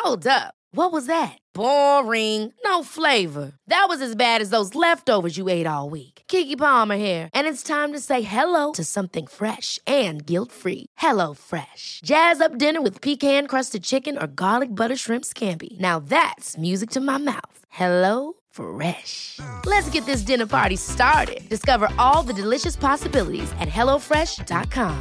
Hold up. What was that? Boring. No flavor. That was as bad as those leftovers you ate all week. Keke Palmer here, and it's time to say hello to something fresh and guilt-free. Hello Fresh. Jazz up dinner with pecan-crusted chicken or garlic butter shrimp scampi. Now that's music to my mouth. Hello Fresh. Let's get this dinner party started. Discover all the delicious possibilities at hellofresh.com.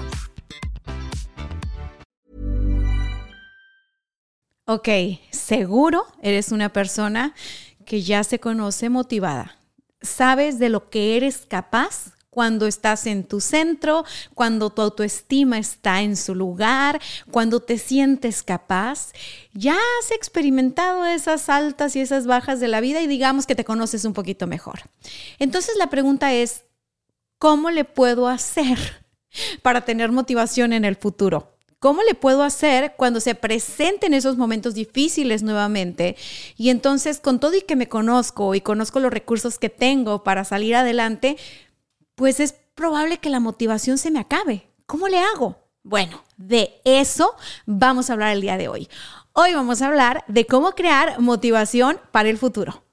Ok, seguro eres una persona que ya se conoce motivada. Sabes de lo que eres capaz cuando estás en tu centro, cuando tu autoestima está en su lugar, cuando te sientes capaz. Ya has experimentado esas altas y esas bajas de la vida y digamos que te conoces un poquito mejor. Entonces la pregunta es, ¿cómo le puedo hacer para tener motivación en el futuro? ¿Cómo le puedo hacer cuando se presenten esos momentos difíciles nuevamente? Y entonces, con todo y que me conozco y conozco los recursos que tengo para salir adelante, pues es probable que la motivación se me acabe. ¿Cómo le hago? Bueno, de eso vamos a hablar el día de hoy. Hoy vamos a hablar de cómo crear motivación para el futuro.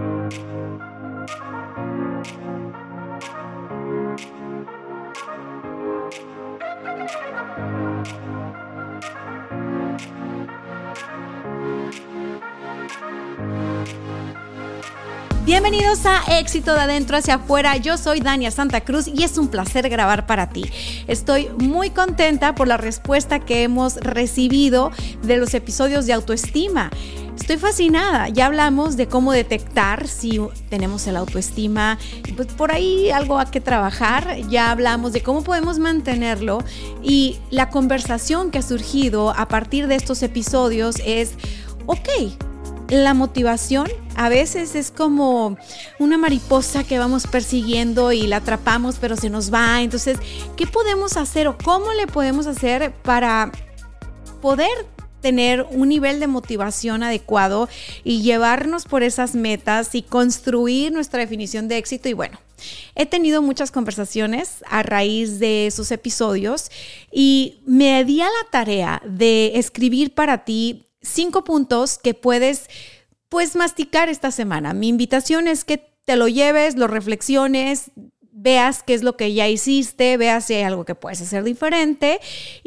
Bienvenidos a Éxito de Adentro hacia Afuera. Yo soy Dania Santa Cruz y es un placer grabar para ti. Estoy muy contenta por la respuesta que hemos recibido de los episodios de autoestima. Estoy fascinada. Ya hablamos de cómo detectar si tenemos el autoestima, pues por ahí algo a que trabajar. Ya hablamos de cómo podemos mantenerlo y la conversación que ha surgido a partir de estos episodios es, ok, la motivación a veces es como una mariposa que vamos persiguiendo y la atrapamos, pero se nos va. Entonces, ¿qué podemos hacer o cómo le podemos hacer para poder tener un nivel de motivación adecuado y llevarnos por esas metas y construir nuestra definición de éxito? Y bueno, he tenido muchas conversaciones a raíz de esos episodios y me di a la tarea de escribir para ti 5 puntos que puedes, pues, masticar esta semana. Mi invitación es que te lo lleves, lo reflexiones, veas qué es lo que ya hiciste, veas si hay algo que puedes hacer diferente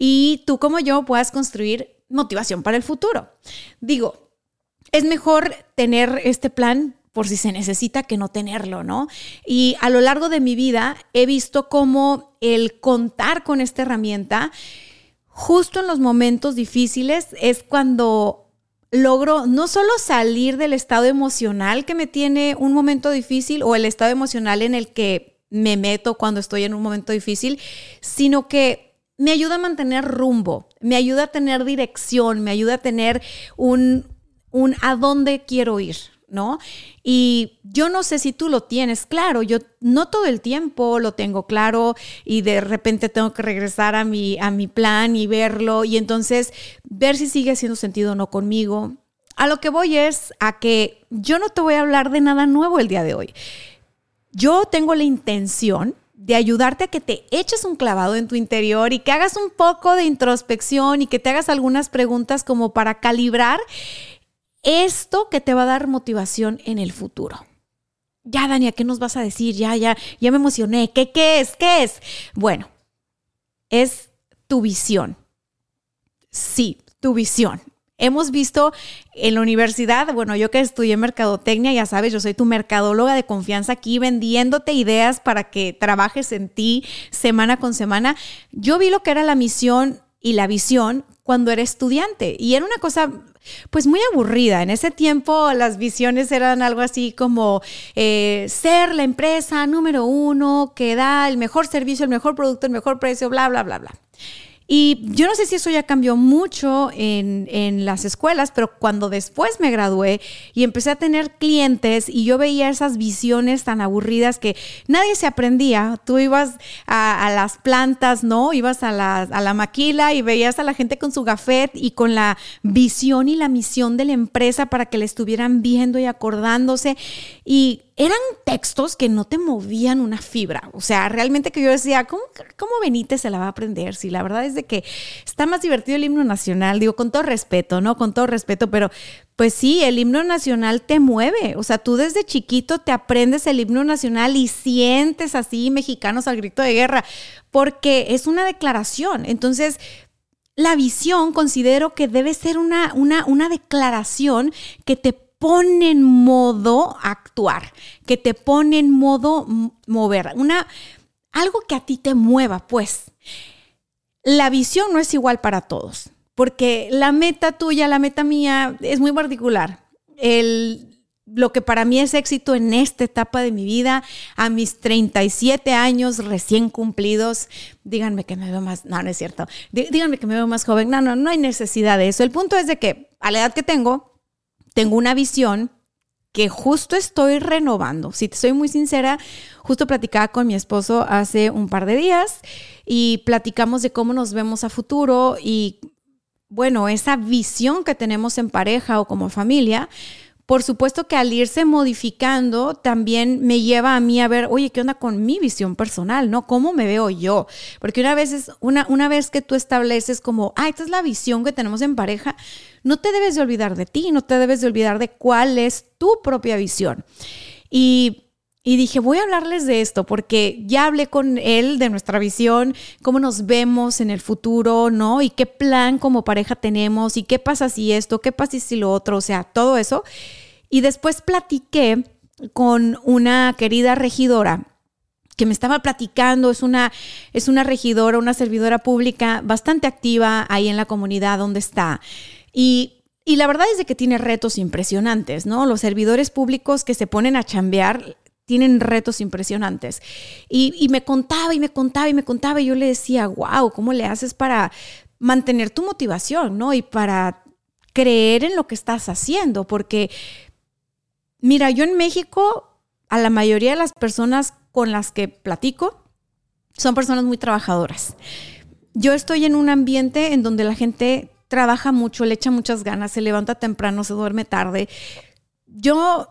y tú como yo puedas construir motivación para el futuro. Digo, es mejor tener este plan por si se necesita que no tenerlo, ¿no? Y a lo largo de mi vida he visto cómo el contar con esta herramienta justo en los momentos difíciles es cuando logro no solo salir del estado emocional que me tiene un momento difícil o el estado emocional en el que me meto cuando estoy en un momento difícil, sino que me ayuda a mantener rumbo, me ayuda a tener dirección, me ayuda a tener un a dónde quiero ir, ¿no? Y yo no sé si tú lo tienes claro, yo no todo el tiempo lo tengo claro y de repente tengo que regresar a mi plan y verlo y entonces ver si sigue haciendo sentido o no conmigo. A lo que voy es a que yo no te voy a hablar de nada nuevo el día de hoy. Yo tengo la intención de ayudarte a que te eches un clavado en tu interior y que hagas un poco de introspección y que te hagas algunas preguntas como para calibrar esto que te va a dar motivación en el futuro. Ya, Dania, ¿qué nos vas a decir? Ya me emocioné. ¿Qué es? Bueno, es tu visión. Sí, tu visión. Hemos visto en la universidad, bueno, yo que estudié mercadotecnia, ya sabes, yo soy tu mercadóloga de confianza aquí vendiéndote ideas para que trabajes en ti semana con semana. Yo vi lo que era la misión y la visión cuando era estudiante y era una cosa pues muy aburrida. En ese tiempo las visiones eran algo así como ser la empresa número 1 que da el mejor servicio, el mejor producto, el mejor precio, bla, bla, bla, bla. Y yo no sé si eso ya cambió mucho en las escuelas, pero cuando después me gradué y empecé a tener clientes y yo veía esas visiones tan aburridas que nadie se aprendía. Tú ibas a las plantas, ¿no? Ibas a la maquila y veías a la gente con su gafet y con la visión y la misión de la empresa para que la estuvieran viendo y acordándose. Y eran textos que no te movían una fibra. O sea, realmente que yo decía, ¿cómo Benítez se la va a aprender? Si la verdad es de que está más divertido el himno nacional, digo, con todo respeto, ¿no? Con todo respeto, pero pues sí, el himno nacional te mueve. O sea, tú desde chiquito te aprendes el himno nacional y sientes así mexicanos al grito de guerra, porque es una declaración. Entonces, la visión considero que debe ser una declaración que te pone en modo actuar, que te pone en modo mover, algo que a ti te mueva, pues. La visión no es igual para todos, porque la meta tuya, la meta mía es muy particular. Lo que para mí es éxito en esta etapa de mi vida, a mis 37 años recién cumplidos, díganme que me veo más, no es cierto, díganme que me veo más joven, no hay necesidad de eso. El punto es de que a la edad que tengo una visión que justo estoy renovando. Si te soy muy sincera, justo platicaba con mi esposo hace un par de días y platicamos de cómo nos vemos a futuro y, bueno, esa visión que tenemos en pareja o como familia, por supuesto que al irse modificando también me lleva a mí a ver, oye, ¿qué onda con mi visión personal, no? ¿Cómo me veo yo? Porque una vez que tú estableces como, esta es la visión que tenemos en pareja, no te debes de olvidar de ti, no te debes de olvidar de cuál es tu propia visión. Y dije, voy a hablarles de esto porque ya hablé con él de nuestra visión, cómo nos vemos en el futuro, ¿no? Y qué plan como pareja tenemos y qué pasa si esto, qué pasa si lo otro, o sea, todo eso. Y después platiqué con una querida regidora que me estaba platicando, es una regidora, una servidora pública bastante activa ahí en la comunidad donde está. Y la verdad es de que tiene retos impresionantes, ¿no? Los servidores públicos que se ponen a chambear tienen retos impresionantes. Y me contaba y yo le decía, wow, ¿cómo le haces para mantener tu motivación, ¿no? Y para creer en lo que estás haciendo, porque mira, yo en México, a la mayoría de las personas con las que platico son personas muy trabajadoras. Yo estoy en un ambiente en donde la gente trabaja mucho, le echa muchas ganas, se levanta temprano, se duerme tarde. Yo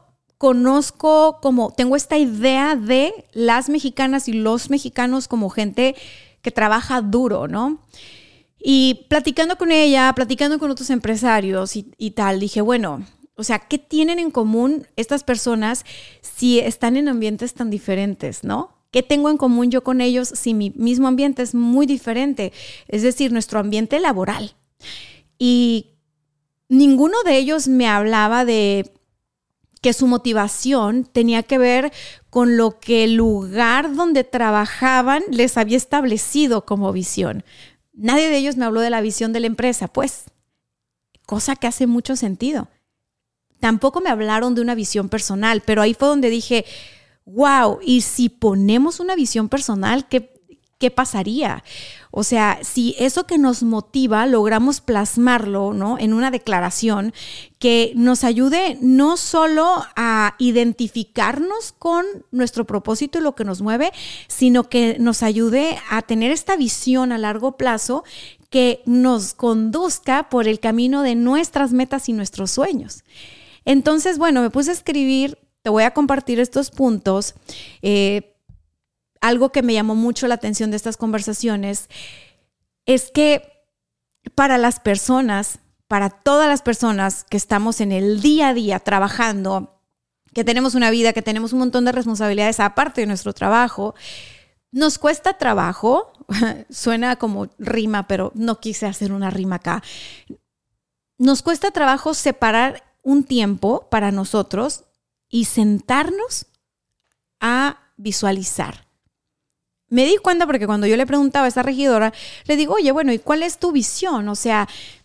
tengo esta idea de las mexicanas y los mexicanos como gente que trabaja duro, ¿no? Y platicando con ella, platicando con otros empresarios y tal, dije, bueno, o sea, ¿qué tienen en común estas personas si están en ambientes tan diferentes, ¿no? ¿Qué tengo en común yo con ellos si mi mismo ambiente es muy diferente? Es decir, nuestro ambiente laboral. Y ninguno de ellos me hablaba de que su motivación tenía que ver con lo que el lugar donde trabajaban les había establecido como visión. Nadie de ellos me habló de la visión de la empresa, pues, cosa que hace mucho sentido. Tampoco me hablaron de una visión personal, pero ahí fue donde dije, wow, ¿y si ponemos una visión personal, qué pasaría? O sea, si eso que nos motiva logramos plasmarlo, ¿no?, en una declaración que nos ayude no solo a identificarnos con nuestro propósito y lo que nos mueve, sino que nos ayude a tener esta visión a largo plazo que nos conduzca por el camino de nuestras metas y nuestros sueños. Entonces, bueno, me puse a escribir, te voy a compartir estos puntos. Algo que me llamó mucho la atención de estas conversaciones es que para las personas, para todas las personas que estamos en el día a día trabajando, que tenemos una vida, que tenemos un montón de responsabilidades aparte de nuestro trabajo, nos cuesta trabajo, suena como rima, pero no quise hacer una rima acá. Nos cuesta trabajo separar un tiempo para nosotros y sentarnos a visualizar. Me di cuenta porque cuando yo le preguntaba a esa regidora, le digo, oye, bueno, ¿y cuál es tu visión? O sea,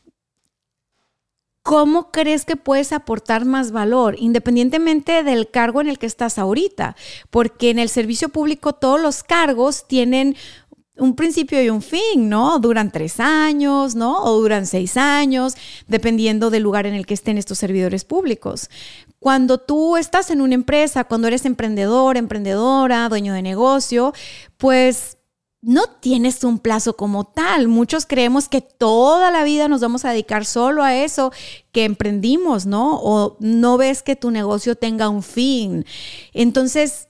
¿cómo crees que puedes aportar más valor independientemente del cargo en el que estás ahorita? Porque en el servicio público todos los cargos tienen un principio y un fin, ¿no? Duran 3 años, ¿no? O duran 6 años, dependiendo del lugar en el que estén estos servidores públicos. Cuando tú estás en una empresa, cuando eres emprendedor, emprendedora, dueño de negocio, pues no tienes un plazo como tal. Muchos creemos que toda la vida nos vamos a dedicar solo a eso que emprendimos, ¿no? O no ves que tu negocio tenga un fin. Entonces,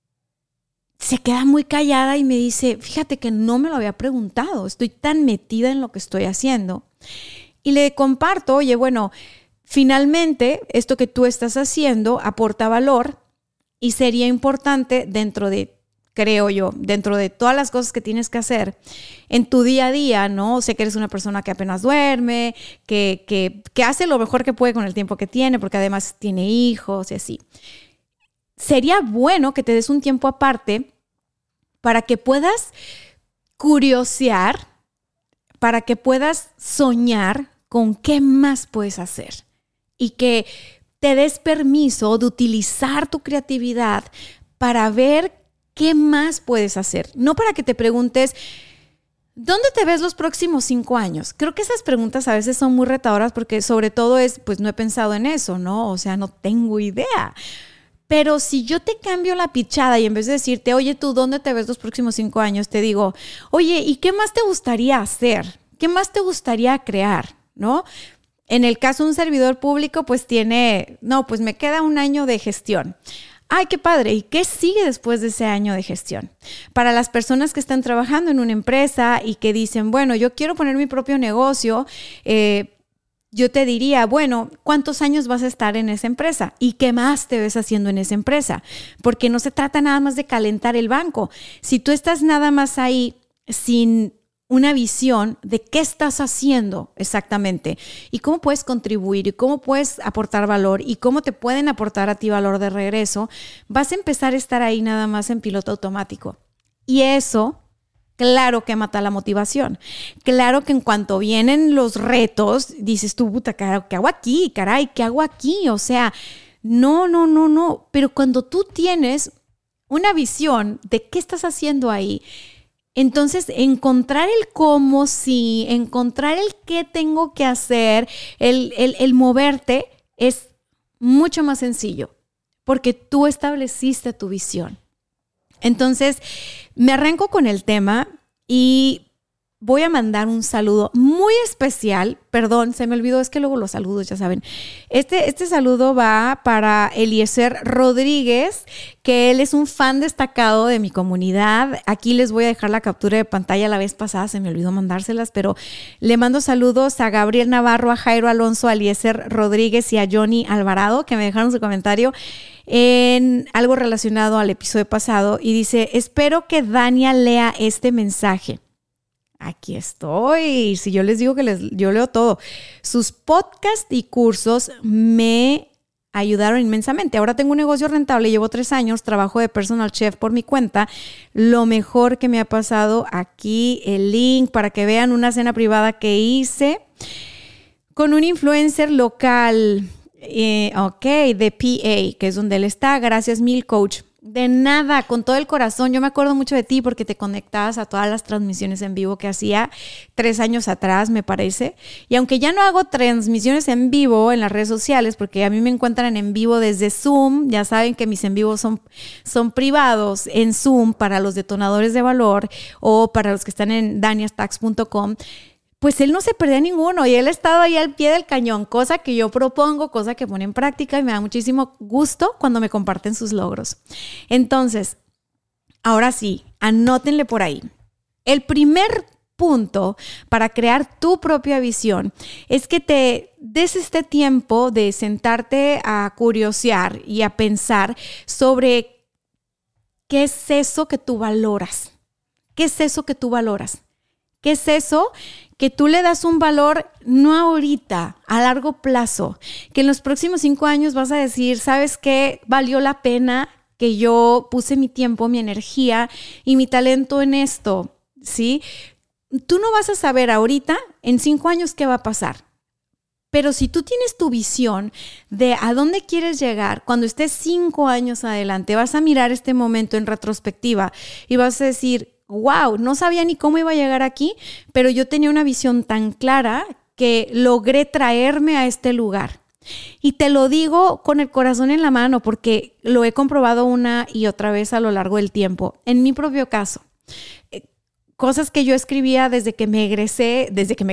se queda muy callada y me dice, fíjate que no me lo había preguntado. Estoy tan metida en lo que estoy haciendo. Y le comparto, oye, bueno, finalmente esto que tú estás haciendo aporta valor y sería importante creo yo, dentro de todas las cosas que tienes que hacer en tu día a día, ¿no? Sé que eres una persona que apenas duerme, que hace lo mejor que puede con el tiempo que tiene, porque además tiene hijos y así. Sería bueno que te des un tiempo aparte para que puedas curiosear, para que puedas soñar con qué más puedes hacer y que te des permiso de utilizar tu creatividad para ver ¿qué más puedes hacer? No para que te preguntes, ¿dónde te ves los próximos 5 años? Creo que esas preguntas a veces son muy retadoras porque sobre todo pues no he pensado en eso, ¿no? O sea, no tengo idea. Pero si yo te cambio la pichada y en vez de decirte, oye, ¿tú dónde te ves los próximos 5 años? Te digo, oye, ¿y qué más te gustaría hacer? ¿Qué más te gustaría crear? ¿No? En el caso de un servidor público, pues me queda 1 año de gestión. ¡Ay, qué padre! ¿Y qué sigue después de ese año de gestión? Para las personas que están trabajando en una empresa y que dicen, bueno, yo quiero poner mi propio negocio, yo te diría, bueno, ¿cuántos años vas a estar en esa empresa? ¿Y qué más te ves haciendo en esa empresa? Porque no se trata nada más de calentar el banco. Si tú estás nada más ahí sin una visión de qué estás haciendo exactamente y cómo puedes contribuir y cómo puedes aportar valor y cómo te pueden aportar a ti valor de regreso, vas a empezar a estar ahí nada más en piloto automático. Y eso, claro que mata la motivación. Claro que en cuanto vienen los retos, dices tú, puta, ¿qué hago aquí? Caray, ¿qué hago aquí? O sea, no. Pero cuando tú tienes una visión de qué estás haciendo ahí, entonces, encontrar el cómo, sí, encontrar el qué tengo que hacer, el moverte es mucho más sencillo porque tú estableciste tu visión. Entonces, me arranco con el tema y voy a mandar un saludo muy especial. Perdón, se me olvidó, es que luego los saludos, ya saben. Este saludo va para Eliezer Rodríguez, que él es un fan destacado de mi comunidad. Aquí les voy a dejar la captura de pantalla. La vez pasada se me olvidó mandárselas, pero le mando saludos a Gabriel Navarro, a Jairo Alonso, a Eliezer Rodríguez y a Johnny Alvarado, que me dejaron su comentario en algo relacionado al episodio pasado. Y dice, espero que Dania lea este mensaje. Aquí estoy. Si yo les digo que yo leo todo. Sus podcasts y cursos me ayudaron inmensamente. Ahora tengo un negocio rentable, llevo 3 años, trabajo de personal chef por mi cuenta. Lo mejor que me ha pasado, aquí el link para que vean una cena privada que hice con un influencer local, de PA, que es donde él está. Gracias mil, coach. De nada, con todo el corazón. Yo me acuerdo mucho de ti porque te conectabas a todas las transmisiones en vivo que hacía 3 años atrás, me parece. Y aunque ya no hago transmisiones en vivo en las redes sociales, porque a mí me encuentran en vivo desde Zoom, ya saben que mis en vivos son privados en Zoom para los detonadores de valor o para los que están en daniastax.com. Pues él no se perdía ninguno y él ha estado ahí al pie del cañón, cosa que yo propongo, cosa que pone en práctica y me da muchísimo gusto cuando me comparten sus logros. Entonces, ahora sí, anótenle por ahí. El primer punto para crear tu propia visión es que te des este tiempo de sentarte a curiosear y a pensar sobre qué es eso que tú valoras. ¿Qué es eso que tú valoras? ¿Qué es eso que tú le das un valor no ahorita, a largo plazo? Que en los próximos 5 años vas a decir, ¿sabes qué? Valió la pena que yo puse mi tiempo, mi energía y mi talento en esto, ¿sí? Tú no vas a saber ahorita, en 5 años, qué va a pasar. Pero si tú tienes tu visión de a dónde quieres llegar, cuando estés 5 años adelante, vas a mirar este momento en retrospectiva y vas a decir, wow, no sabía ni cómo iba a llegar aquí, pero yo tenía una visión tan clara que logré traerme a este lugar. Y te lo digo con el corazón en la mano porque lo he comprobado una y otra vez a lo largo del tiempo. En mi propio caso, cosas que yo escribía desde que egresé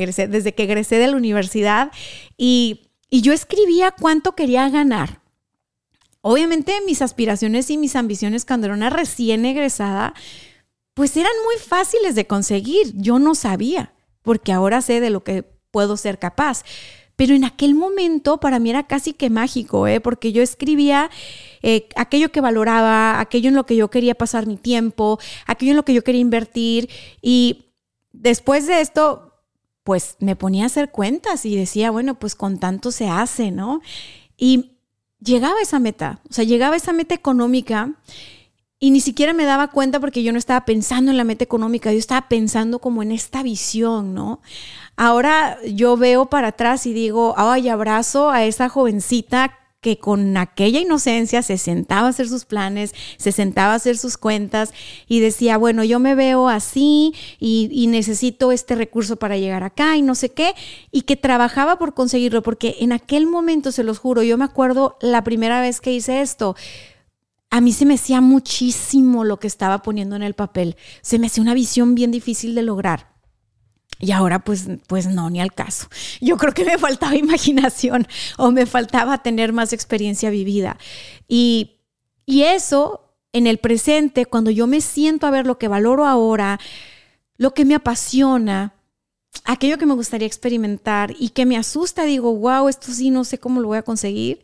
de la universidad y yo escribía cuánto quería ganar. Obviamente mis aspiraciones y mis ambiciones cuando era una recién egresada, pues eran muy fáciles de conseguir. Yo no sabía, porque ahora sé de lo que puedo ser capaz. Pero en aquel momento para mí era casi que mágico, porque yo escribía aquello que valoraba, aquello en lo que yo quería pasar mi tiempo, aquello en lo que yo quería invertir. Y después de esto, pues me ponía a hacer cuentas y decía, bueno, pues con tanto se hace, ¿no? Y llegaba a esa meta económica y ni siquiera me daba cuenta porque yo no estaba pensando en la meta económica, yo estaba pensando como en esta visión, ¿no? Ahora yo veo para atrás y digo, ay, abrazo a esa jovencita que con aquella inocencia se sentaba a hacer sus planes, se sentaba a hacer sus cuentas y decía, bueno, yo me veo así y necesito este recurso para llegar acá y no sé qué, y que trabajaba por conseguirlo, porque en aquel momento, se los juro, yo me acuerdo la primera vez que hice esto, a mí se me hacía muchísimo lo que estaba poniendo en el papel, se me hacía una visión bien difícil de lograr. Y ahora pues no, ni al caso. Yo creo que me faltaba imaginación o me faltaba tener más experiencia vivida. Y eso en el presente, cuando yo me siento a ver lo que valoro ahora, lo que me apasiona, aquello que me gustaría experimentar y que me asusta, digo, wow, esto sí no sé cómo lo voy a conseguir.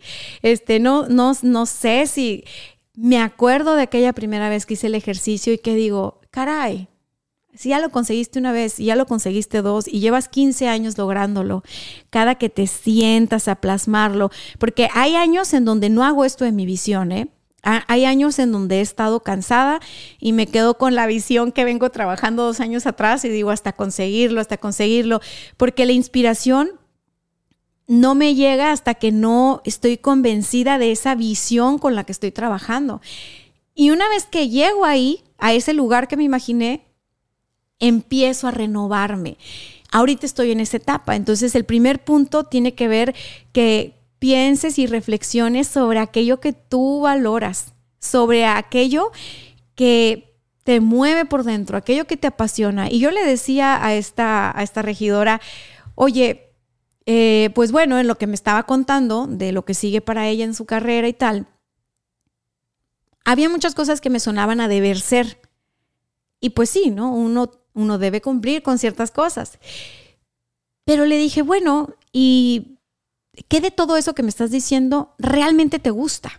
No sé si me acuerdo de aquella primera vez que hice el ejercicio y que digo, caray, si ya lo conseguiste una vez y ya lo conseguiste dos y llevas 15 años lográndolo, cada que te sientas a plasmarlo, porque hay años en donde no hago esto de mi visión, Hay años en donde he estado cansada y me quedo con la visión que vengo trabajando 2 años atrás y digo hasta conseguirlo, porque la inspiración no me llega hasta que no estoy convencida de esa visión con la que estoy trabajando. Y una vez que llego ahí, a ese lugar que me imaginé, empiezo a renovarme. Ahorita estoy en esa etapa. Entonces, el primer punto tiene que ver que pienses y reflexiones sobre aquello que tú valoras, sobre aquello que te mueve por dentro, aquello que te apasiona. Y yo le decía a esta regidora, oye, pues bueno, en lo que me estaba contando de lo que sigue para ella en su carrera y tal, había muchas cosas que me sonaban a deber ser. Y pues sí, ¿no? Uno debe cumplir con ciertas cosas. Pero le dije, bueno, ¿y qué de todo eso que me estás diciendo realmente te gusta?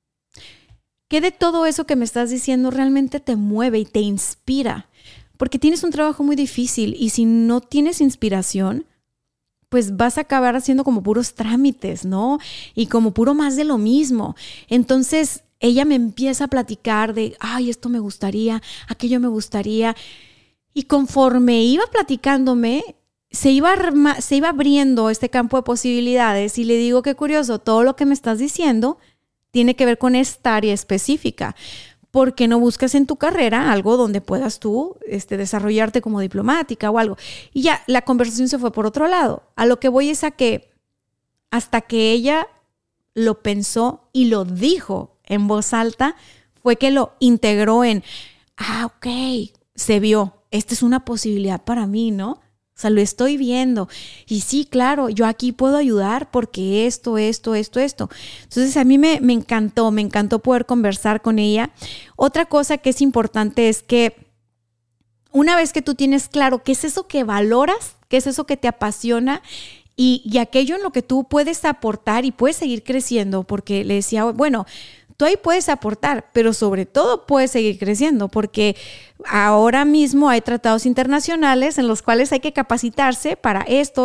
¿Qué de todo eso que me estás diciendo realmente te mueve y te inspira? Porque tienes un trabajo muy difícil y si no tienes inspiración, pues vas a acabar haciendo como puros trámites, ¿no? Y como puro más de lo mismo. Entonces, ella me empieza a platicar de, ay, esto me gustaría, aquello me gustaría. Y conforme iba platicándome, se iba abriendo este campo de posibilidades y le digo, qué curioso, todo lo que me estás diciendo tiene que ver con esta área específica. ¿Por qué no buscas en tu carrera algo donde puedas tú desarrollarte como diplomática o algo? Y ya la conversación se fue por otro lado. A lo que voy es a que hasta que ella lo pensó y lo dijo en voz alta, fue que lo integró en, ok, se vio. Esta es una posibilidad para mí, ¿no? O sea, lo estoy viendo. Y sí, claro, yo aquí puedo ayudar porque esto. Entonces, a mí me encantó poder conversar con ella. Otra cosa que es importante es que una vez que tú tienes claro qué es eso que valoras, qué es eso que te apasiona y aquello en lo que tú puedes aportar y puedes seguir creciendo, porque le decía, bueno, tú ahí puedes aportar, pero sobre todo puedes seguir creciendo porque ahora mismo hay tratados internacionales en los cuales hay que capacitarse para esto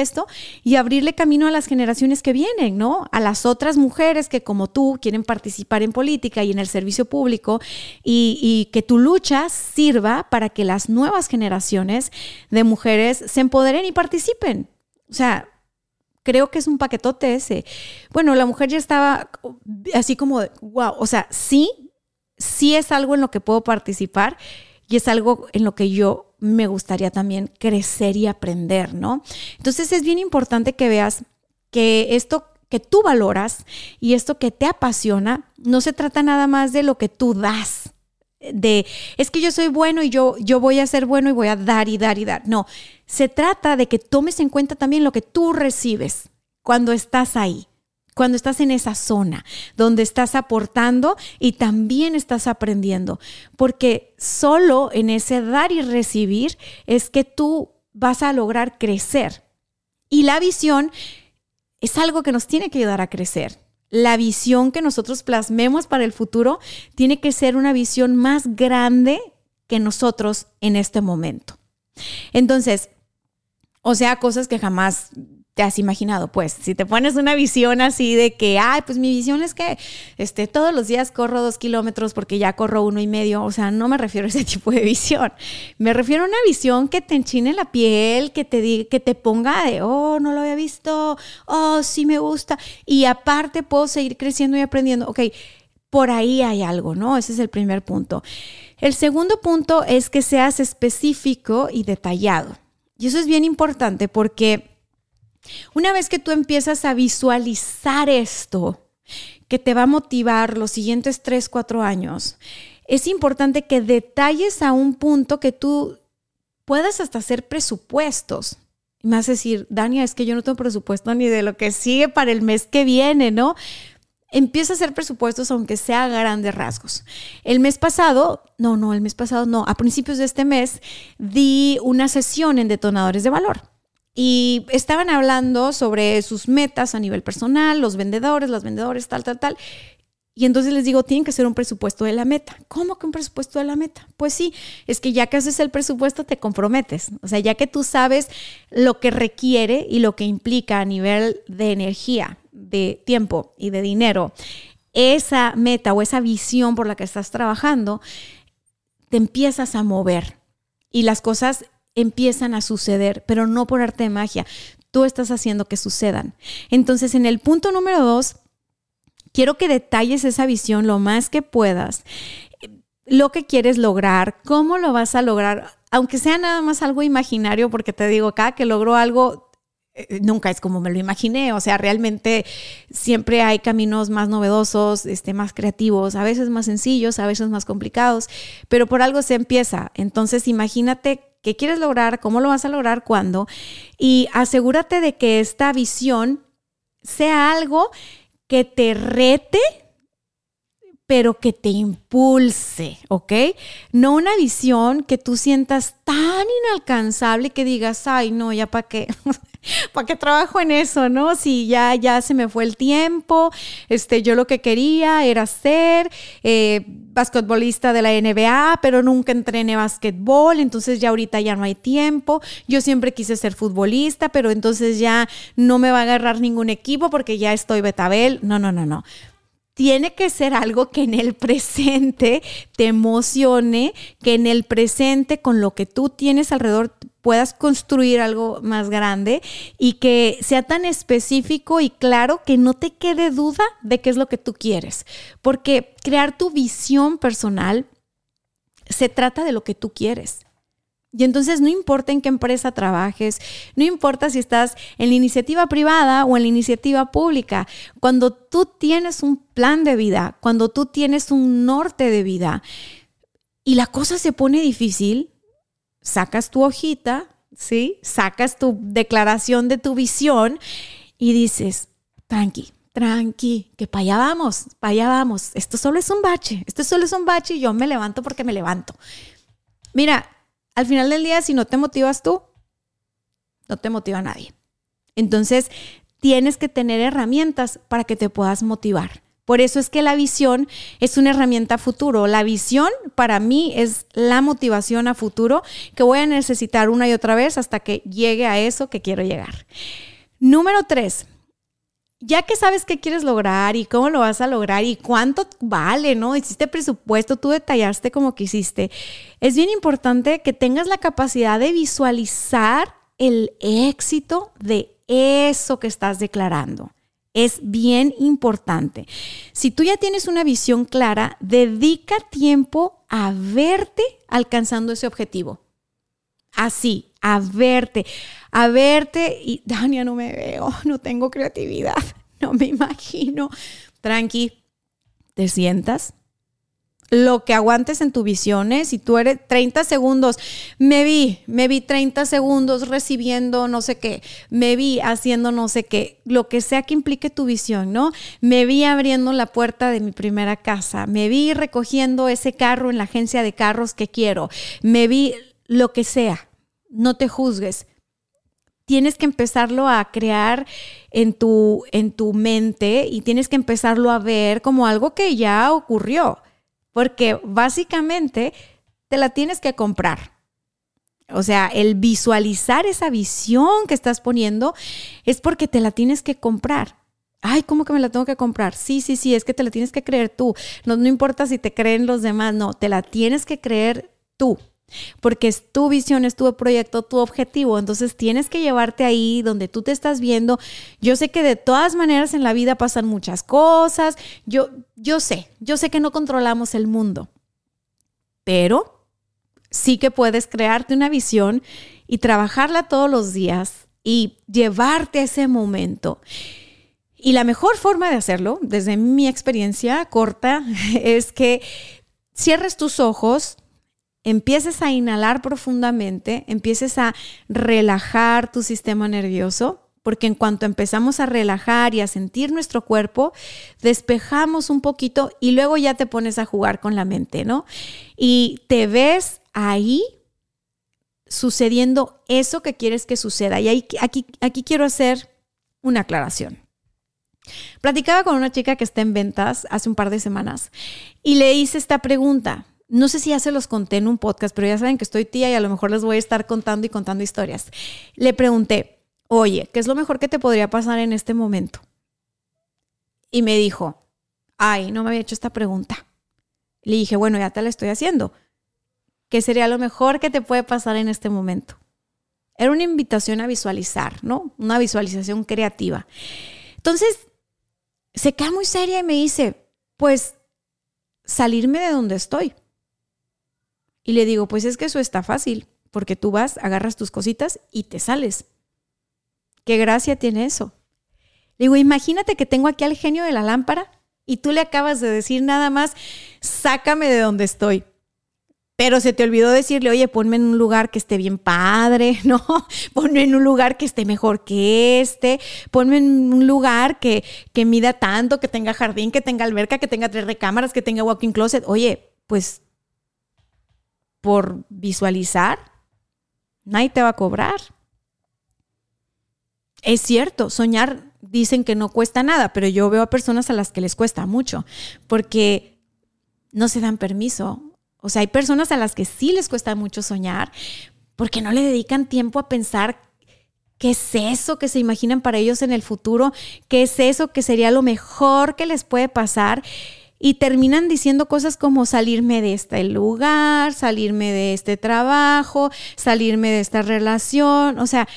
y abrirle camino a las generaciones que vienen, ¿no? A las otras mujeres que como tú quieren participar en política y en el servicio público y que tu lucha sirva para que las nuevas generaciones de mujeres se empoderen y participen. O sea, creo que es un paquetote ese. Bueno, la mujer ya estaba así como, wow, o sea, sí es algo en lo que puedo participar y es algo en lo que yo me gustaría también crecer y aprender, ¿no? Entonces es bien importante que veas que esto que tú valoras y esto que te apasiona no se trata nada más de lo que tú das, es que yo soy bueno y yo voy a ser bueno y voy a dar y dar y dar. No, se trata de que tomes en cuenta también lo que tú recibes cuando estás ahí, cuando estás en esa zona donde estás aportando y también estás aprendiendo, porque solo en ese dar y recibir es que tú vas a lograr crecer. Y la visión es algo que nos tiene que ayudar a crecer. La visión que nosotros plasmemos para el futuro tiene que ser una visión más grande que nosotros en este momento. Entonces, o sea, cosas que jamás te has imaginado. Pues, si te pones una visión así de que, pues mi visión es que todos los días corro 2 kilómetros porque ya corro 1.5. O sea, no me refiero a ese tipo de visión. Me refiero a una visión que te enchine la piel, que te ponga de, no lo había visto, sí me gusta. Y aparte puedo seguir creciendo y aprendiendo. Ok, por ahí hay algo, ¿no? Ese es el primer punto. El segundo punto es que seas específico y detallado. Y eso es bien importante porque una vez que tú empiezas a visualizar esto, que te va a motivar los siguientes 3, 4 años, es importante que detalles a un punto que tú puedas hasta hacer presupuestos. Y me vas a decir, Dania, es que yo no tengo presupuesto ni de lo que sigue para el mes que viene, ¿no? Empieza a hacer presupuestos aunque sea a grandes rasgos. El mes pasado, a principios de este mes, di una sesión en Detonadores de Valor. Y estaban hablando sobre sus metas a nivel personal, los vendedores, las vendedoras, tal. Y entonces les digo, tienen que hacer un presupuesto de la meta. ¿Cómo que un presupuesto de la meta? Pues sí, es que ya que haces el presupuesto te comprometes. O sea, ya que tú sabes lo que requiere y lo que implica a nivel de energía, de tiempo y de dinero, esa meta o esa visión por la que estás trabajando, te empiezas a mover y las cosas empiezan a suceder, pero no por arte de magia. Tú estás haciendo que sucedan. Entonces, en el punto número 2, quiero que detalles esa visión lo más que puedas, lo que quieres lograr, cómo lo vas a lograr, aunque sea nada más algo imaginario, porque te digo, cada que logro algo, nunca es como me lo imaginé. O sea, realmente siempre hay caminos más novedosos, más creativos, a veces más sencillos, a veces más complicados, pero por algo se empieza. Entonces, imagínate qué quieres lograr, cómo lo vas a lograr, cuándo, y asegúrate de que esta visión sea algo que te rete, pero que te impulse, ¿ok? No una visión que tú sientas tan inalcanzable que digas, ay, no, ya para qué, ¿para qué trabajo en eso, no? Si ya se me fue el tiempo, yo lo que quería era ser basquetbolista de la NBA, pero nunca entrené basquetbol, entonces ya ahorita ya no hay tiempo. Yo siempre quise ser futbolista, pero entonces ya no me va a agarrar ningún equipo porque ya estoy betabel. No. Tiene que ser algo que en el presente te emocione, que en el presente con lo que tú tienes alrededor puedas construir algo más grande y que sea tan específico y claro que no te quede duda de qué es lo que tú quieres. Porque crear tu visión personal se trata de lo que tú quieres. Y entonces no importa en qué empresa trabajes, no importa si estás en la iniciativa privada o en la iniciativa pública, cuando tú tienes un plan de vida, cuando tú tienes un norte de vida y la cosa se pone difícil, sacas tu hojita, ¿sí? Sacas tu declaración de tu visión y dices, tranqui, que para allá vamos. Esto solo es un bache y yo me levanto porque me levanto. Mira, al final del día, si no te motivas tú, no te motiva nadie. Entonces, tienes que tener herramientas para que te puedas motivar. Por eso es que la visión es una herramienta a futuro. La visión para mí es la motivación a futuro que voy a necesitar una y otra vez hasta que llegue a eso que quiero llegar. Número 3. Ya que sabes qué quieres lograr y cómo lo vas a lograr y cuánto vale, ¿no? Hiciste presupuesto, tú detallaste como quisiste. Es bien importante que tengas la capacidad de visualizar el éxito de eso que estás declarando. Es bien importante. Si tú ya tienes una visión clara, dedica tiempo a verte alcanzando ese objetivo. Así, a verte y Dania, no me veo, no tengo creatividad, no me imagino. Tranqui, te sientas, lo que aguantes en tu visión, ¿eh? Si tú eres 30 segundos, me vi 30 segundos recibiendo no sé qué, me vi haciendo no sé qué, lo que sea que implique tu visión, ¿no? Me vi abriendo la puerta de mi primera casa, me vi recogiendo ese carro en la agencia de carros que quiero, me vi lo que sea, no te juzgues. Tienes que empezarlo a crear en tu mente y tienes que empezarlo a ver como algo que ya ocurrió. Porque básicamente te la tienes que comprar. O sea, el visualizar esa visión que estás poniendo es porque te la tienes que comprar. Ay, ¿cómo que me la tengo que comprar? Sí, es que te la tienes que creer tú. No importa si te creen los demás, no, te la tienes que creer tú. Porque es tu visión, es tu proyecto, tu objetivo. Entonces tienes que llevarte ahí donde tú te estás viendo. Yo sé que de todas maneras en la vida pasan muchas cosas. Yo sé que no controlamos el mundo, pero sí que puedes crearte una visión y trabajarla todos los días y llevarte a ese momento. Y la mejor forma de hacerlo, desde mi experiencia corta, es que cierres tus ojos, empieces a inhalar profundamente, empieces a relajar tu sistema nervioso, porque en cuanto empezamos a relajar y a sentir nuestro cuerpo, despejamos un poquito y luego ya te pones a jugar con la mente, ¿no? Y te ves ahí sucediendo eso que quieres que suceda. Y aquí quiero hacer una aclaración. Platicaba con una chica que está en ventas hace un par de semanas y le hice esta pregunta. No sé si ya se los conté en un podcast, pero ya saben que estoy tía y a lo mejor les voy a estar contando historias. Le pregunté, oye, ¿qué es lo mejor que te podría pasar en este momento? Y me dijo, ay, no me había hecho esta pregunta. Le dije, bueno, ya te la estoy haciendo. ¿Qué sería lo mejor que te puede pasar en este momento? Era una invitación a visualizar, ¿no? Una visualización creativa. Entonces, se queda muy seria y me dice, pues, salirme de donde estoy. Y le digo, pues es que eso está fácil, porque tú vas, agarras tus cositas y te sales. ¿Qué gracia tiene eso? Le digo, imagínate que tengo aquí al genio de la lámpara y tú le acabas de decir nada más, sácame de donde estoy. Pero se te olvidó decirle, oye, ponme en un lugar que esté bien padre, ¿no? Ponme en un lugar que esté mejor que este. Ponme en un lugar que mida tanto, que tenga jardín, que tenga alberca, que tenga 3 recámaras, que tenga walk-in closet. Oye, pues por visualizar, nadie te va a cobrar. Es cierto, soñar dicen que no cuesta nada, pero yo veo a personas a las que les cuesta mucho porque no se dan permiso. O sea, hay personas a las que sí les cuesta mucho soñar porque no le dedican tiempo a pensar qué es eso que se imaginan para ellos en el futuro, qué es eso que sería lo mejor que les puede pasar. Y terminan diciendo cosas como salirme de este lugar, salirme de este trabajo, salirme de esta relación. O sea,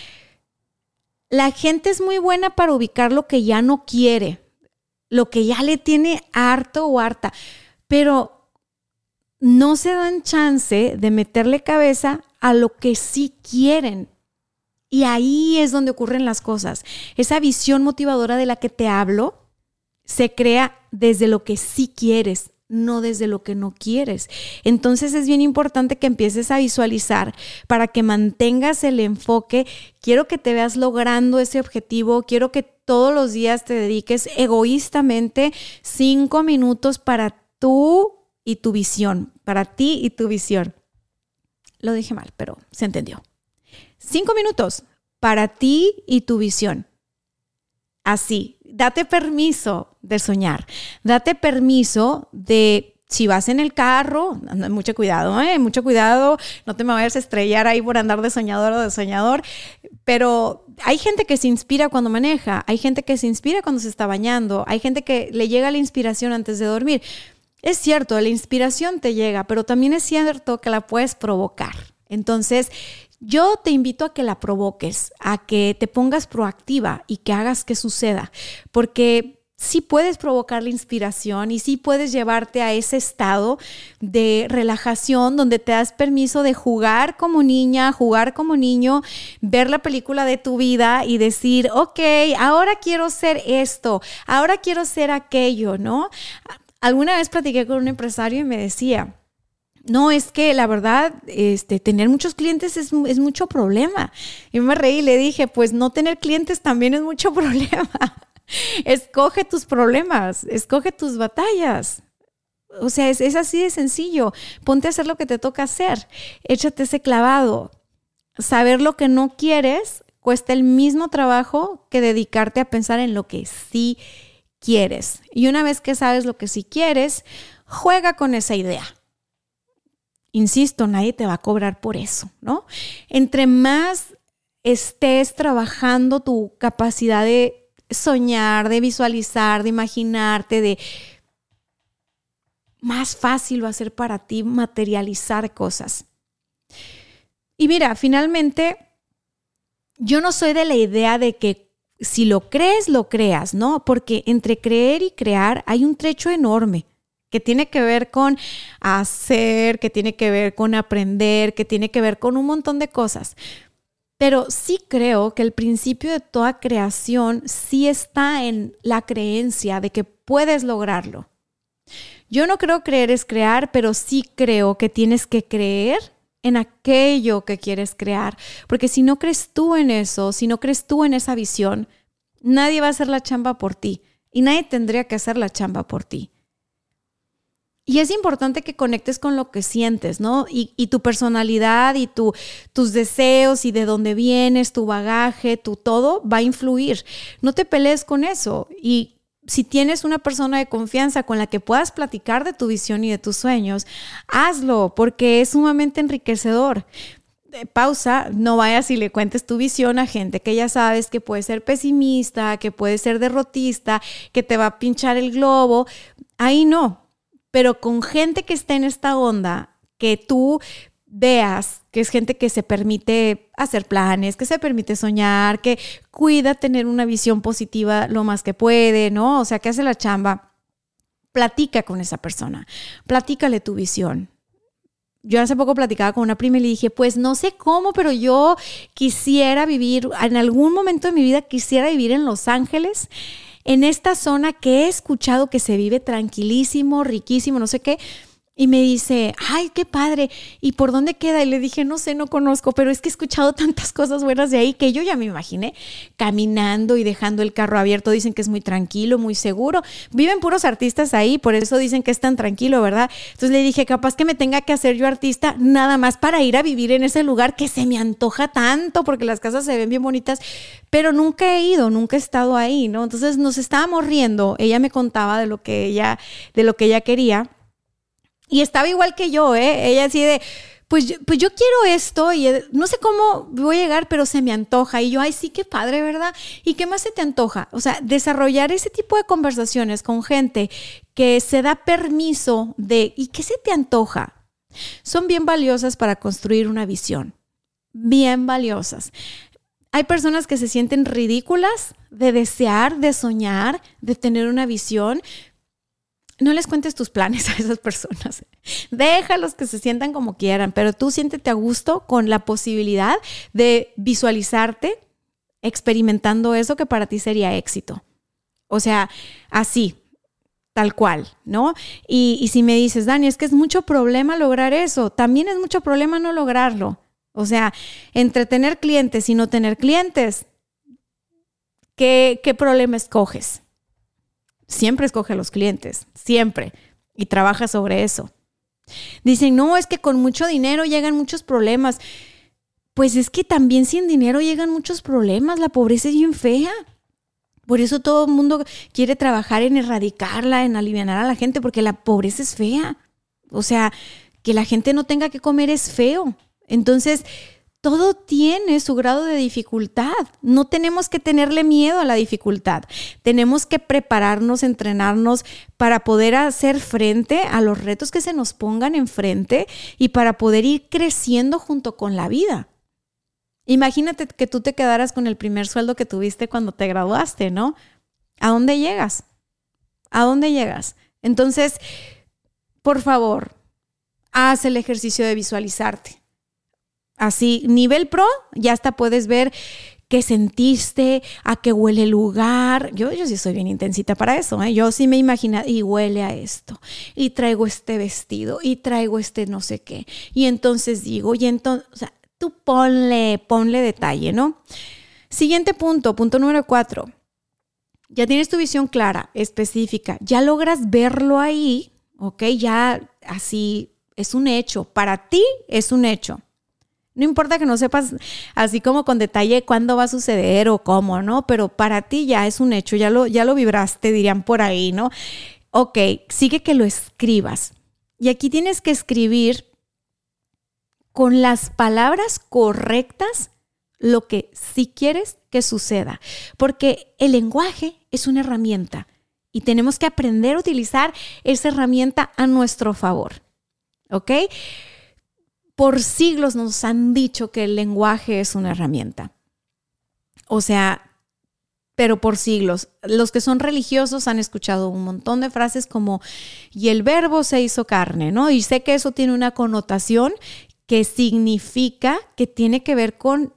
la gente es muy buena para ubicar lo que ya no quiere, lo que ya le tiene harto o harta, pero no se dan chance de meterle cabeza a lo que sí quieren. Y ahí es donde ocurren las cosas. Esa visión motivadora de la que te hablo se crea desde lo que sí quieres, no desde lo que no quieres. Entonces es bien importante que empieces a visualizar para que mantengas el enfoque. Quiero que te veas logrando ese objetivo. Quiero que todos los días te dediques egoístamente 5 minutos para tú y tu visión, para ti y tu visión. Lo dije mal, pero se entendió. 5 minutos para ti y tu visión. Así, date permiso de soñar. Date permiso de, si vas en el carro, mucho cuidado, mucho cuidado. No te me vayas a estrellar ahí por andar de soñador o de soñador. Pero hay gente que se inspira cuando maneja. Hay gente que se inspira cuando se está bañando. Hay gente que le llega la inspiración antes de dormir. Es cierto, la inspiración te llega, pero también es cierto que la puedes provocar. Entonces, yo te invito a que la provoques, a que te pongas proactiva y que hagas que suceda, porque sí puedes provocar la inspiración y sí puedes llevarte a ese estado de relajación donde te das permiso de jugar como niña, jugar como niño, ver la película de tu vida y decir, ok, ahora quiero ser esto, ahora quiero ser aquello, ¿no? Alguna vez platiqué con un empresario y me decía, no, es que la verdad, tener muchos clientes es mucho problema. Y me reí y le dije, pues no tener clientes también es mucho problema. Escoge tus problemas, escoge tus batallas. O sea, es así de sencillo. Ponte a hacer lo que te toca hacer. Échate ese clavado. Saber lo que no quieres cuesta el mismo trabajo que dedicarte a pensar en lo que sí quieres. Y una vez que sabes lo que sí quieres, juega con esa idea. Insisto, nadie te va a cobrar por eso, ¿no? Entre más estés trabajando tu capacidad de soñar, de visualizar, de imaginarte, más fácil va a ser para ti materializar cosas. Y mira, finalmente, yo no soy de la idea de que si lo crees, lo creas, ¿no? Porque entre creer y crear hay un trecho enorme que tiene que ver con hacer, que tiene que ver con aprender, que tiene que ver con un montón de cosas. Pero sí creo que el principio de toda creación sí está en la creencia de que puedes lograrlo. Yo no creo creer es crear, pero sí creo que tienes que creer en aquello que quieres crear. Porque si no crees tú en eso, si no crees tú en esa visión, nadie va a hacer la chamba por ti y nadie tendría que hacer la chamba por ti. Y es importante que conectes con lo que sientes, ¿no? Y tu personalidad y tus deseos y de dónde vienes, tu bagaje, tu todo va a influir. No te pelees con eso. Y si tienes una persona de confianza con la que puedas platicar de tu visión y de tus sueños, hazlo porque es sumamente enriquecedor. Pausa, no vayas y le cuentes tu visión a gente que ya sabes que puede ser pesimista, que puede ser derrotista, que te va a pinchar el globo. Ahí no. Pero con gente que esté en esta onda, que tú veas que es gente que se permite hacer planes, que se permite soñar, que cuida tener una visión positiva lo más que puede, ¿no? O sea, que hace la chamba. Platica con esa persona, platícale tu visión. Yo hace poco platicaba con una prima y le dije, pues no sé cómo, pero yo quisiera vivir, en algún momento de mi vida quisiera vivir en Los Ángeles, en esta zona que he escuchado que se vive tranquilísimo, riquísimo, no sé qué. Y me dice, ay, qué padre. ¿Y por dónde queda? Y le dije, no sé, no conozco, pero es que he escuchado tantas cosas buenas de ahí que yo ya me imaginé caminando y dejando el carro abierto. Dicen que es muy tranquilo, muy seguro. Viven puros artistas ahí, por eso dicen que es tan tranquilo, ¿verdad? Entonces le dije, capaz que me tenga que hacer yo artista nada más para ir a vivir en ese lugar que se me antoja tanto porque las casas se ven bien bonitas, pero nunca he ido, nunca he estado ahí, ¿no? Entonces nos estábamos riendo. Ella me contaba de lo que ella quería. Y estaba igual que yo, ¿eh? Ella así de, pues yo quiero esto y no sé cómo voy a llegar, pero se me antoja. Y yo, ay, sí, qué padre, ¿verdad? ¿Y qué más se te antoja? O sea, desarrollar ese tipo de conversaciones con gente que se da permiso de, ¿y qué se te antoja? Son bien valiosas para construir una visión. Bien valiosas. Hay personas que se sienten ridículas de desear, de soñar, de tener una visión. No les cuentes tus planes a esas personas. Déjalos que se sientan como quieran, pero tú siéntete a gusto con la posibilidad de visualizarte experimentando eso que para ti sería éxito. O sea, así, tal cual, ¿no? Y si me dices, Dani, es que es mucho problema lograr eso, también es mucho problema no lograrlo. O sea, entre tener clientes y no tener clientes, ¿qué problema escoges? Siempre escoge a los clientes, siempre, y trabaja sobre eso. Dicen, no, es que con mucho dinero llegan muchos problemas. Pues es que también sin dinero llegan muchos problemas, la pobreza es bien fea. Por eso todo el mundo quiere trabajar en erradicarla, en aliviar a la gente, porque la pobreza es fea. O sea, que la gente no tenga que comer es feo. Entonces, todo tiene su grado de dificultad. No tenemos que tenerle miedo a la dificultad. Tenemos que prepararnos, entrenarnos para poder hacer frente a los retos que se nos pongan enfrente y para poder ir creciendo junto con la vida. Imagínate que tú te quedaras con el primer sueldo que tuviste cuando te graduaste, ¿no? ¿A dónde llegas? ¿A dónde llegas? Entonces, por favor, haz el ejercicio de visualizarte. Así, nivel pro, ya hasta puedes ver qué sentiste, a qué huele el lugar. Yo sí soy bien intensita para eso, ¿eh? Yo sí me imagino, y huele a esto, y traigo este vestido, y traigo este no sé qué. Y entonces digo, o sea, tú ponle detalle, ¿no? Siguiente punto número 4. Ya tienes tu visión clara, específica, ya logras verlo ahí, ¿ok? Ya así es un hecho, para ti es un hecho. No importa que no sepas así como con detalle cuándo va a suceder o cómo, ¿no? Pero para ti ya es un hecho, ya lo vibraste, dirían por ahí, ¿no? Ok, sigue que lo escribas. Y aquí tienes que escribir con las palabras correctas lo que sí quieres que suceda. Porque el lenguaje es una herramienta y tenemos que aprender a utilizar esa herramienta a nuestro favor. ¿Ok? Por siglos nos han dicho que el lenguaje es una herramienta. O sea, pero por siglos. Los que son religiosos han escuchado un montón de frases como, y el verbo se hizo carne, ¿no? Y sé que eso tiene una connotación que significa que tiene que ver con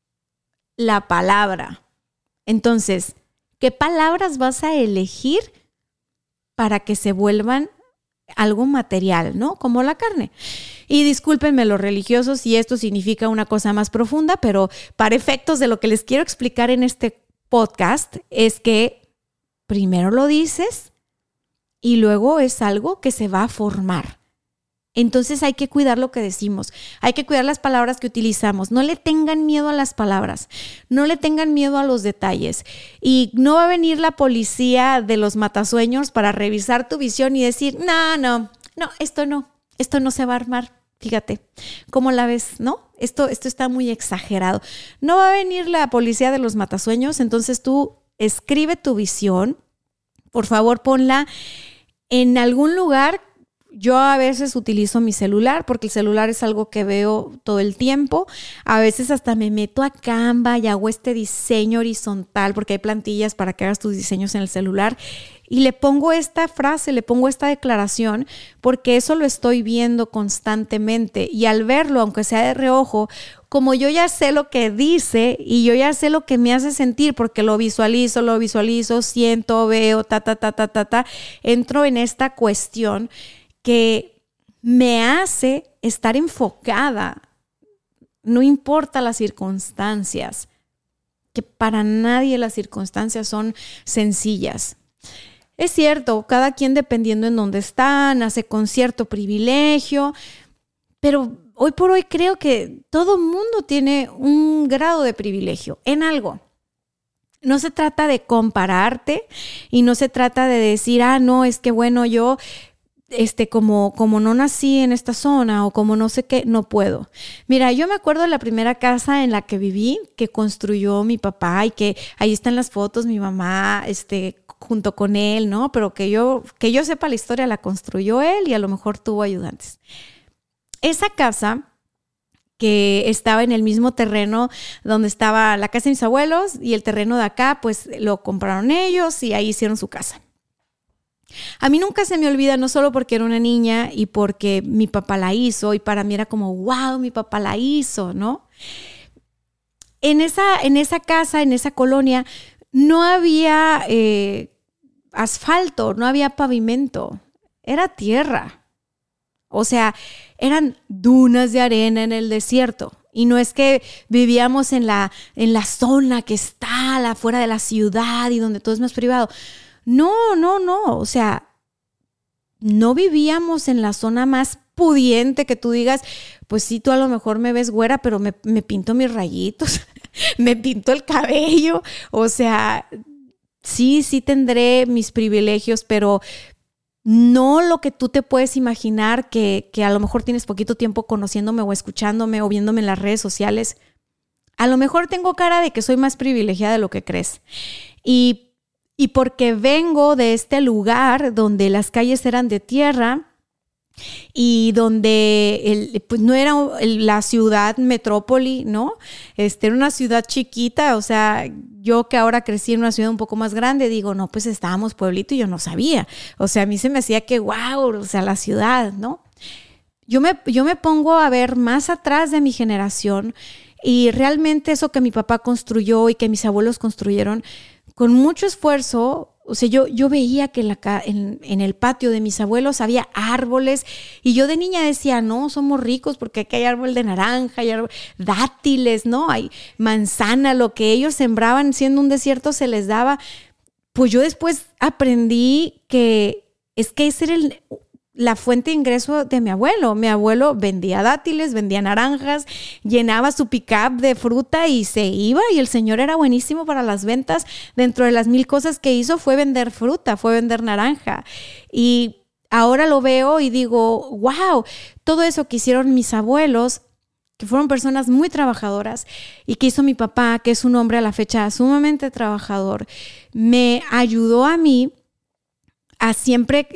la palabra. Entonces, ¿qué palabras vas a elegir para que se vuelvan algo material, ¿no? Como la carne. Y discúlpenme los religiosos si esto significa una cosa más profunda, pero para efectos de lo que les quiero explicar en este podcast es que primero lo dices y luego es algo que se va a formar. Entonces hay que cuidar lo que decimos, hay que cuidar las palabras que utilizamos. No le tengan miedo a las palabras, no le tengan miedo a los detalles. Y no va a venir la policía de los matasueños para revisar tu visión y decir, no, esto no se va a armar. Fíjate, ¿cómo la ves? ¿No? Esto está muy exagerado. No va a venir la policía de los matasueños, entonces tú escribe tu visión. Por favor, ponla en algún lugar. Yo a veces utilizo mi celular porque el celular es algo que veo todo el tiempo. A veces hasta me meto a Canva y hago este diseño horizontal porque hay plantillas para que hagas tus diseños en el celular. Y le pongo esta frase, le pongo esta declaración porque eso lo estoy viendo constantemente. Y al verlo, aunque sea de reojo, como yo ya sé lo que dice y yo ya sé lo que me hace sentir porque lo visualizo, siento, veo, entro en esta cuestión que me hace estar enfocada, no importa las circunstancias, que para nadie las circunstancias son sencillas. Es cierto, cada quien dependiendo en dónde está, nace con cierto privilegio, pero hoy por hoy creo que todo mundo tiene un grado de privilegio en algo. No se trata de compararte y no se trata de decir, no, es que bueno, yo como no nací en esta zona o como no sé qué, no puedo. Mira, yo me acuerdo de la primera casa en la que viví, que construyó mi papá y que ahí están las fotos, mi mamá, junto con él, ¿no? Pero que yo sepa la historia, la construyó él y a lo mejor tuvo ayudantes. Esa casa que estaba en el mismo terreno donde estaba la casa de mis abuelos y el terreno de acá, pues lo compraron ellos y ahí hicieron su casa. A mí nunca se me olvida, no solo porque era una niña y porque mi papá la hizo y para mí era como, wow, mi papá la hizo, ¿no? En esa casa, en esa colonia, no había asfalto, no había pavimento, era tierra. O sea, eran dunas de arena en el desierto. Y no es que vivíamos en la zona que está afuera de la ciudad y donde todo es más privado. No. O sea, no vivíamos en la zona más pudiente que tú digas, pues sí, tú a lo mejor me ves güera, pero me pinto mis rayitos, me pinto el cabello. O sea, sí tendré mis privilegios, pero no lo que tú te puedes imaginar que a lo mejor tienes poquito tiempo conociéndome o escuchándome o viéndome en las redes sociales. A lo mejor tengo cara de que soy más privilegiada de lo que crees. Y porque vengo de este lugar donde las calles eran de tierra y donde pues no era la ciudad metrópoli, ¿no? Era una ciudad chiquita, o sea, yo que ahora crecí en una ciudad un poco más grande, digo, no, pues estábamos pueblito y yo no sabía. O sea, a mí se me hacía que wow, o sea, la ciudad, ¿no? Yo me pongo a ver más atrás de mi generación Y realmente eso que mi papá construyó y que mis abuelos construyeron, con mucho esfuerzo, o sea, yo veía que en el patio de mis abuelos había árboles y yo de niña decía, no, somos ricos porque aquí hay árbol de naranja, hay dátiles, ¿no? Hay manzana, lo que ellos sembraban siendo un desierto se les daba. Pues yo después aprendí que esa era la fuente de ingreso de mi abuelo. Mi abuelo vendía dátiles, vendía naranjas, llenaba su pick-up de fruta y se iba, y el señor era buenísimo para las ventas. Dentro de las 1000 cosas que hizo fue vender fruta, fue vender naranja. Y ahora lo veo y digo, wow, todo eso que hicieron mis abuelos, que fueron personas muy trabajadoras, y que hizo mi papá, que es un hombre a la fecha sumamente trabajador, me ayudó a mí a siempre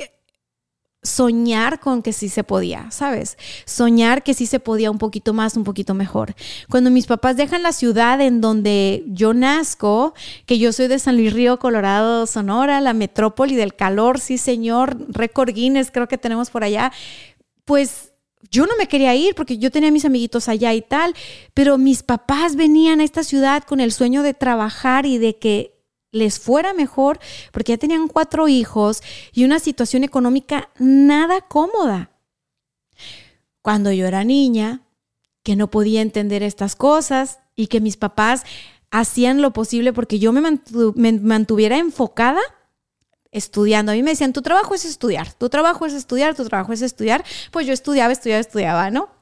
soñar con que sí se podía, ¿sabes? Soñar que sí se podía un poquito más, un poquito mejor. Cuando mis papás dejan la ciudad en donde yo nazco, que yo soy de San Luis Río Colorado, Sonora, la metrópoli del calor, sí señor, récord Guinness creo que tenemos por allá, pues yo no me quería ir porque yo tenía mis amiguitos allá y tal, pero mis papás venían a esta ciudad con el sueño de trabajar y de que les fuera mejor, porque ya tenían 4 hijos y una situación económica nada cómoda. Cuando yo era niña, que no podía entender estas cosas y que mis papás hacían lo posible porque yo me mantuviera enfocada estudiando. A mí me decían, tu trabajo es estudiar, tu trabajo es estudiar, tu trabajo es estudiar. Pues yo estudiaba, ¿no?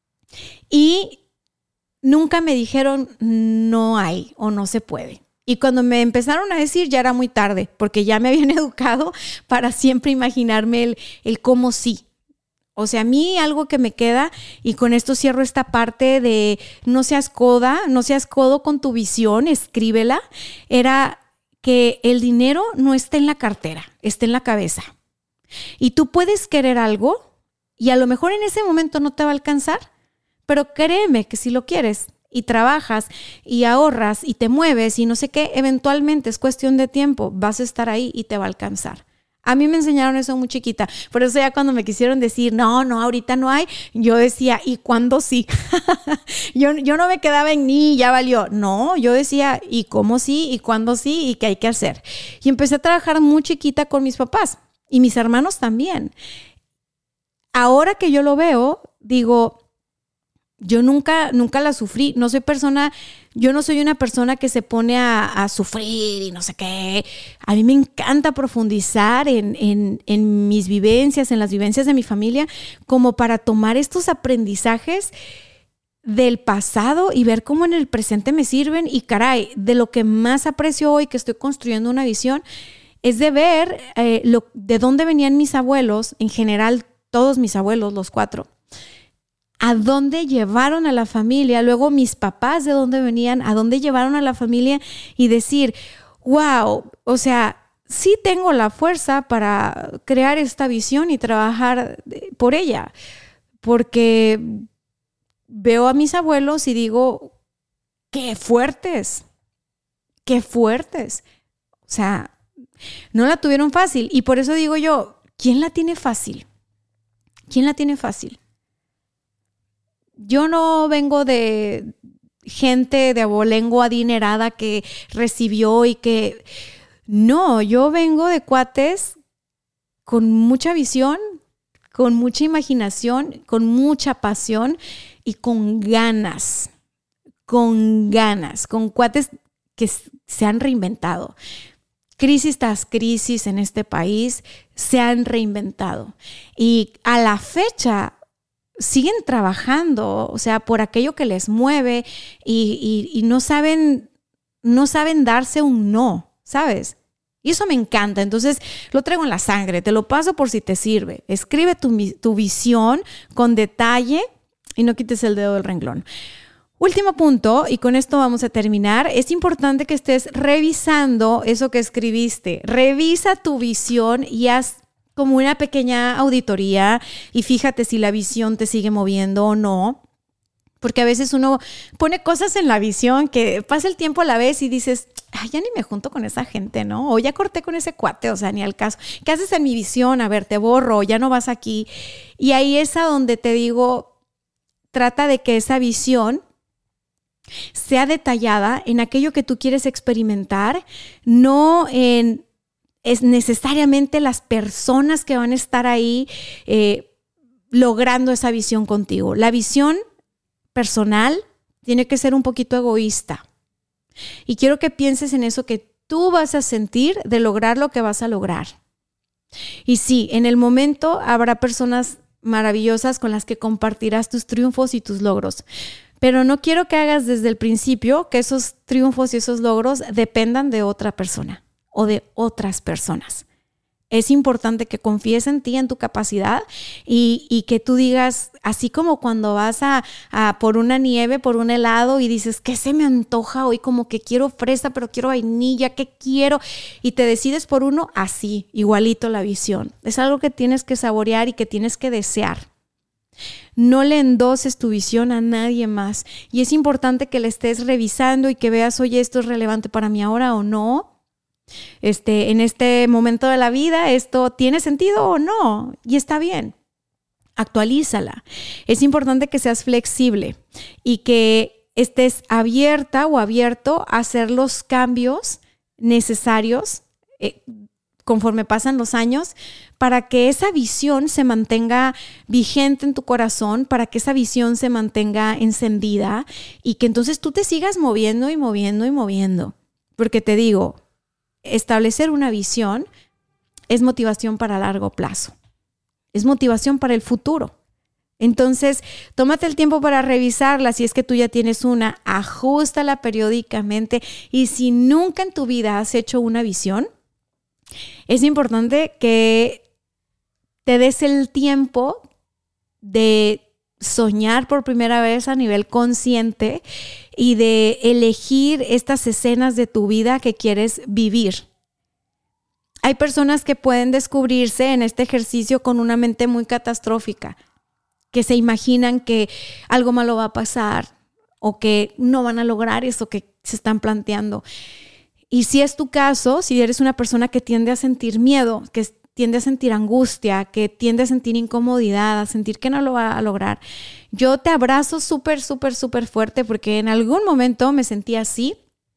Y nunca me dijeron no hay o no se puede. Y cuando me empezaron a decir ya era muy tarde, porque ya me habían educado para siempre imaginarme el cómo sí. O sea, a mí algo que me queda, y con esto cierro esta parte de no seas codo con tu visión, escríbela, era que el dinero no está en la cartera, está en la cabeza. Y tú puedes querer algo y a lo mejor en ese momento no te va a alcanzar, pero créeme que si lo quieres y trabajas y ahorras y te mueves y no sé qué, eventualmente es cuestión de tiempo, vas a estar ahí y te va a alcanzar. A mí me enseñaron eso muy chiquita, por eso ya cuando me quisieron decir, no, ahorita no hay, yo decía, ¿y cuándo sí? yo no me quedaba en ni, ya valió. No, yo decía, ¿y cómo sí? ¿Y cuándo sí? ¿Y qué hay que hacer? Y empecé a trabajar muy chiquita con mis papás y mis hermanos también. Ahora que yo lo veo, digo, yo nunca la sufrí. Yo no soy una persona que se pone a sufrir y no sé qué. A mí me encanta profundizar en mis vivencias, en las vivencias de mi familia, como para tomar estos aprendizajes del pasado y ver cómo en el presente me sirven. Y caray, de lo que más aprecio hoy que estoy construyendo una visión es de ver de dónde venían mis abuelos, en general todos mis abuelos, los 4. A dónde llevaron a la familia, luego mis papás de dónde venían, a dónde llevaron a la familia, y decir, wow, o sea, sí tengo la fuerza para crear esta visión y trabajar por ella, porque veo a mis abuelos y digo, qué fuertes, o sea, no la tuvieron fácil, y por eso digo yo, ¿quién la tiene fácil? Yo no vengo de gente de abolengo adinerada que recibió y que... No, yo vengo de cuates con mucha visión, con mucha imaginación, con mucha pasión y con ganas, con cuates que se han reinventado. Crisis tras crisis en este país se han reinventado. Y a la fecha siguen trabajando, o sea, por aquello que les mueve y no saben darse un no, ¿sabes? Y eso me encanta. Entonces lo traigo en la sangre, te lo paso por si te sirve. Escribe tu visión con detalle y no quites el dedo del renglón. Último punto, y con esto vamos a terminar. Es importante que estés revisando eso que escribiste. Revisa tu visión y haz como una pequeña auditoría y fíjate si la visión te sigue moviendo o no. Porque a veces uno pone cosas en la visión que pasa el tiempo a la vez y dices, ay, ya ni me junto con esa gente, ¿no? O ya corté con ese cuate, o sea, ni al caso. ¿Qué haces en mi visión? A ver, te borro, ya no vas aquí. Y ahí es a donde te digo, trata de que esa visión sea detallada en aquello que tú quieres experimentar, no es necesariamente las personas que van a estar ahí logrando esa visión contigo. La visión personal tiene que ser un poquito egoísta. Y quiero que pienses en eso que tú vas a sentir de lograr lo que vas a lograr. Y sí, en el momento habrá personas maravillosas con las que compartirás tus triunfos y tus logros. Pero no quiero que hagas desde el principio que esos triunfos y esos logros dependan de otra persona o de otras personas. Es importante que confíes en ti, en tu capacidad y que tú digas, así como cuando vas a por una nieve, por un helado y dices, ¿qué se me antoja hoy? Como que quiero fresa, pero quiero vainilla, ¿qué quiero? Y te decides por uno, así, igualito la visión. Es algo que tienes que saborear y que tienes que desear. No le endoses tu visión a nadie más. Y es importante que la estés revisando y que veas, oye, ¿esto es relevante para mí ahora o no? En este momento de la vida, ¿esto tiene sentido o no? Y está bien. Actualízala. Es importante que seas flexible y que estés abierta o abierto a hacer los cambios necesarios conforme pasan los años para que esa visión se mantenga vigente en tu corazón, para que esa visión se mantenga encendida y que entonces tú te sigas moviendo y moviendo y moviendo. Porque te digo, establecer una visión es motivación para largo plazo. Es motivación para el futuro. Entonces, tómate el tiempo para revisarla. Si es que tú ya tienes una, ajústala periódicamente. Y si nunca en tu vida has hecho una visión, es importante que te des el tiempo de soñar por primera vez a nivel consciente y de elegir estas escenas de tu vida que quieres vivir. Hay personas que pueden descubrirse en este ejercicio con una mente muy catastrófica, que se imaginan que algo malo va a pasar o que no van a lograr eso que se están planteando. Y si es tu caso, si eres una persona que tiende a sentir miedo, que tiende a sentir angustia, que tiende a sentir incomodidad, a sentir que no lo va a lograr, yo te abrazo súper, súper, súper fuerte porque en algún momento me sentí así.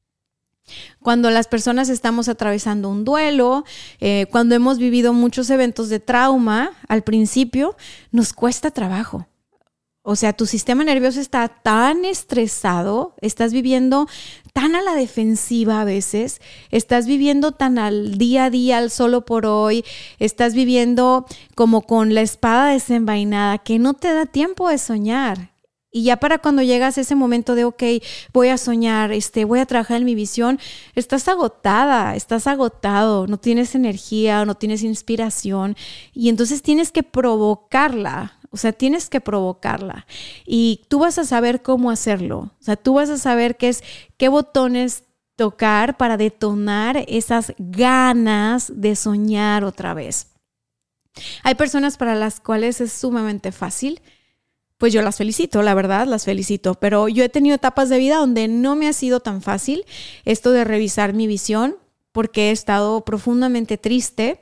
Cuando las personas estamos atravesando un duelo, cuando hemos vivido muchos eventos de trauma, al principio nos cuesta trabajo. O sea, tu sistema nervioso está tan estresado, estás viviendo tan a la defensiva a veces, estás viviendo tan al día a día, al solo por hoy, estás viviendo como con la espada desenvainada que no te da tiempo de soñar. Y ya para cuando llegas a ese momento de, ok, voy a soñar, voy a trabajar en mi visión, estás agotada, estás agotado, no tienes energía, no tienes inspiración y entonces tienes que provocarla. O sea, tienes que provocarla y tú vas a saber cómo hacerlo. O sea, tú vas a saber qué botones tocar para detonar esas ganas de soñar otra vez. Hay personas para las cuales es sumamente fácil. Pues yo las felicito, la verdad, las felicito. Pero yo he tenido etapas de vida donde no me ha sido tan fácil esto de revisar mi visión porque he estado profundamente triste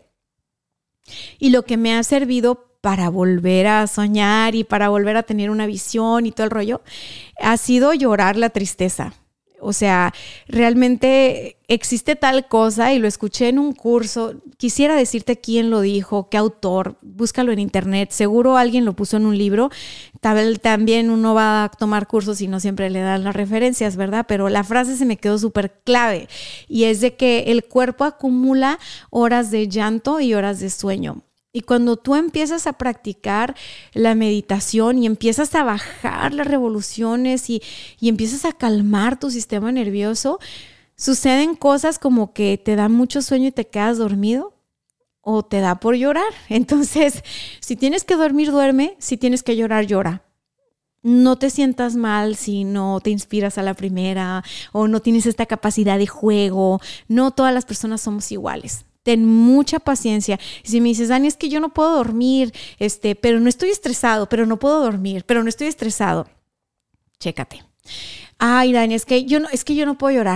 y lo que me ha servido para volver a soñar y para volver a tener una visión y todo el rollo, ha sido llorar la tristeza. O sea, realmente existe tal cosa y lo escuché en un curso. Quisiera decirte quién lo dijo, qué autor, búscalo en internet. Seguro alguien lo puso en un libro. También uno va a tomar cursos y no siempre le dan las referencias, ¿verdad? Pero la frase se me quedó súper clave y es de que el cuerpo acumula horas de llanto y horas de sueño. Y cuando tú empiezas a practicar la meditación y empiezas a bajar las revoluciones y empiezas a calmar tu sistema nervioso, suceden cosas como que te da mucho sueño y te quedas dormido o te da por llorar. Entonces, si tienes que dormir, duerme. Si tienes que llorar, llora. No te sientas mal si no te inspiras a la primera o no tienes esta capacidad de juego. No todas las personas somos iguales. Ten mucha paciencia. Y si me dices, Dani, es que yo no puedo dormir, pero no estoy estresado, pero no puedo dormir, pero no estoy estresado. Chécate. Ay, Dani, es que yo no puedo llorar.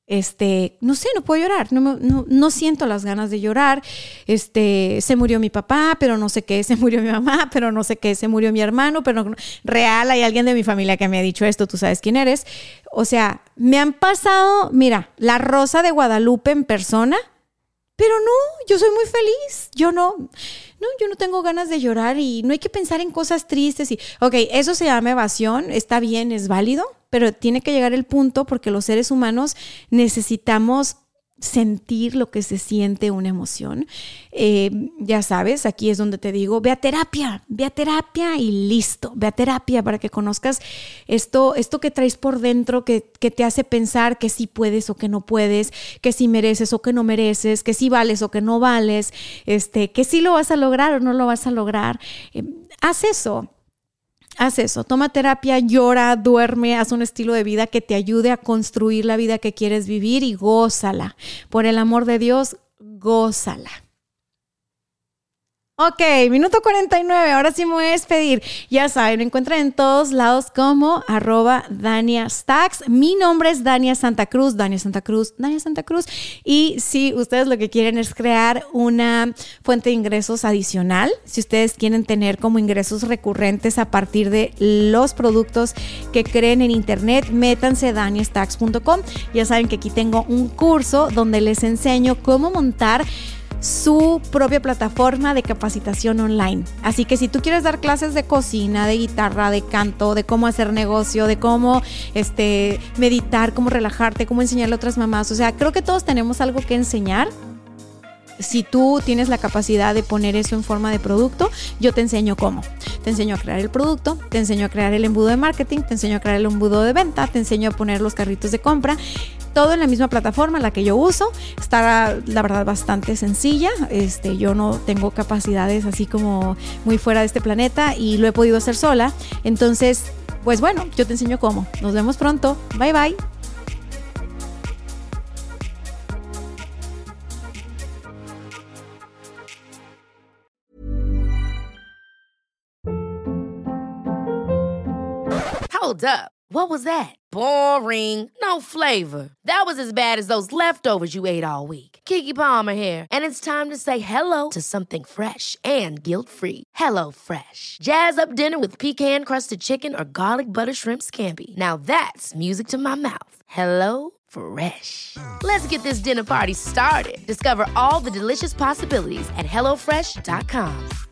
no sé, no puedo llorar, no siento las ganas de llorar, se murió mi papá, pero no sé qué, se murió mi mamá, pero no sé qué, se murió mi hermano, pero no, real, hay alguien de mi familia que me ha dicho esto, tú sabes quién eres. O sea, me han pasado, mira, la Rosa de Guadalupe en persona, pero no, yo soy muy feliz, yo no tengo ganas de llorar y no hay que pensar en cosas tristes y, ok, eso se llama evasión, está bien, es válido, pero tiene que llegar el punto porque los seres humanos necesitamos sentir lo que se siente una emoción. Ya sabes, aquí es donde te digo, ve a terapia y listo, ve a terapia para que conozcas esto que traes por dentro que te hace pensar que sí puedes o que no puedes, que sí mereces o que no mereces, que sí vales o que no vales, que sí lo vas a lograr o no lo vas a lograr. Haz eso, toma terapia, llora, duerme, haz un estilo de vida que te ayude a construir la vida que quieres vivir y gózala. Por el amor de Dios, gózala. Ok, minuto 49, ahora sí me voy a despedir. Ya saben, me encuentran en todos lados como @DaniaStacks. Mi nombre es Dania Santa Cruz. Y si ustedes lo que quieren es crear una fuente de ingresos adicional, si ustedes quieren tener como ingresos recurrentes a partir de los productos que creen en internet, métanse a daniastacks.com. Ya saben que aquí tengo un curso donde les enseño cómo montar su propia plataforma de capacitación online. Así que si tú quieres dar clases de cocina, de guitarra, de canto, de cómo hacer negocio, de cómo meditar, cómo relajarte, cómo enseñarle a otras mamás, o sea, creo que todos tenemos algo que enseñar. Si tú tienes la capacidad de poner eso en forma de producto, yo te enseño cómo. Te enseño a crear el producto, te enseño a crear el embudo de marketing, te enseño a crear el embudo de venta, te enseño a poner los carritos de compra. Todo en la misma plataforma, la que yo uso. Está, la verdad, bastante sencilla. Yo no tengo capacidades así como muy fuera de este planeta y lo he podido hacer sola. Entonces, pues bueno, yo te enseño cómo. Nos vemos pronto. Bye, bye. Hold up. What was that? Boring. No flavor. That was as bad as those leftovers you ate all week. Keke Palmer here, and it's time to say hello to something fresh and guilt-free. Hello Fresh. Jazz up dinner with pecan-crusted chicken or garlic butter shrimp scampi. Now that's music to my mouth. Hello Fresh. Let's get this dinner party started. Discover all the delicious possibilities at HelloFresh.com.